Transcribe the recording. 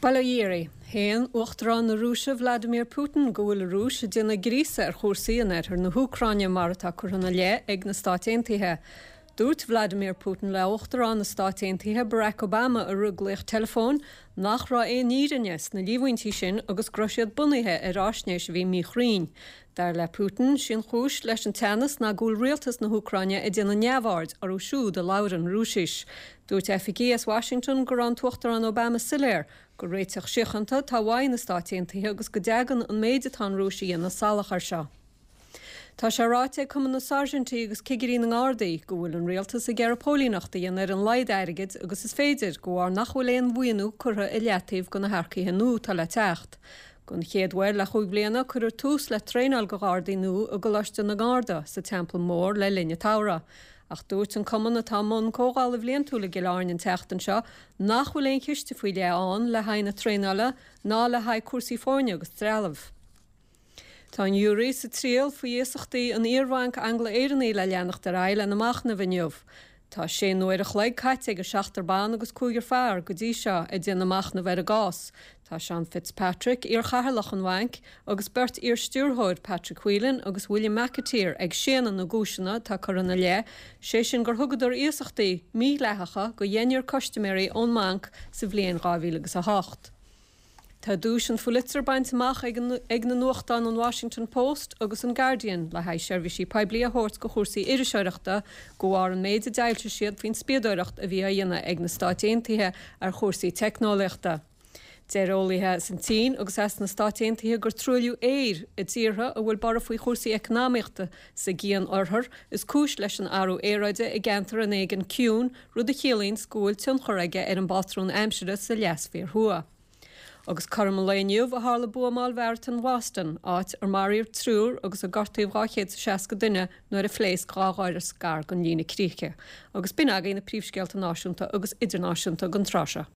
Balayiri, Héan Uachtarán na Rúise Vladimir Putin go bhfuil Rúis dina grísa chórsaíon ar na Húcráine mar atá chuna le ag na Stáit Aontaithe. Dúirt Vladimir Putin le Uachtarán na Stáit Aontaithe Barack Obama a ruglaoch telefón nach rá é nírinnes na líomhaintí sin agus groisiad bunaithe ar ásnéis bhí míchrín. Dar le Putin sin chúis leis an tennis na gúil rialtas na Húcráine i dina neamhard ar siú de lauran Rúsis. Dúirt FGS Washington gur an Uachtarán Obama siléir go réiteach siochananta tá bhaid na Stáit Aontaithe agus go deagan an méideatán Rúsí na salachar seo. Tá sé ráite cum na Sargentí agus cigirí na Gardaí go bhfuil an rialtas a Gearapólínachta ar an leid airigid agus is féidir go bhar nachhfuil éon bhuianú curtha i leataobh go na haircaithe nó tá le techt. Gon chéadhhair le chuig bliana chuir tús le tréinál go Gardaí nó a go leiste na Garda sa Temple Mór le Linne Tara. Ach dúirt an cumann atá món cógáil a bhblion túla giláin an teachtan seo nachhfuil éon chiiste faoi le an le haid na tréinála ná le haid cuasaí fáine agus trealamh. Tá an Júri sa tríal faoi éasachtaí an Iarmhainc Anglo-Éireannaí le leannacht ar aile na machna bhainneomh. Tá sé nuair a chléig caite go 6 ban agus 2 fear go dtí seo i dtí na machna bhar a gás. Tá Sean Fitzpatrick ar chathairlach an bhainc agus beirt ar stúrthóir Patrick Whelan agus William McAteer ag séanan na gúiseanna tá chuna le, sé sin gur thugad ar éasachtaí míleathacha go dhéanaar customary ón manc sa bhliain 2008. Tá dúis an Pulitzer baint amach ag na nuachtán an Washington Post agus an Guardian le haid seirbhísí poiblí a thuirt go chósaí iriseireachta go bhfar an méid a deilse siad faoin spiadóireacht a bhí a dhéanana ag na Stáit Aontaithe ar chósaí technolaachta. Déireolaithe san tín agus as na Stáit Aontaithe gur trúiliú éir i dtíortha a bhfuil bara faoi chósaí econámiachta sa gcéan orthar is cúis leis an áú éráide i gceantar an éigen ciún rud a chéalainn scúil tionchoraige ar an batrún aimsire sa leasfíor thua. Agus Carmelainiuh a hála buamáil bheirt an Waston áit ar maríomh trúr agus a gortaíomh 260 duine nuair a phlééis gááir scar go lína críche. Agus bin agaí na príomhscéalta náisiúnta agus idirnáisiúnta gan tráise.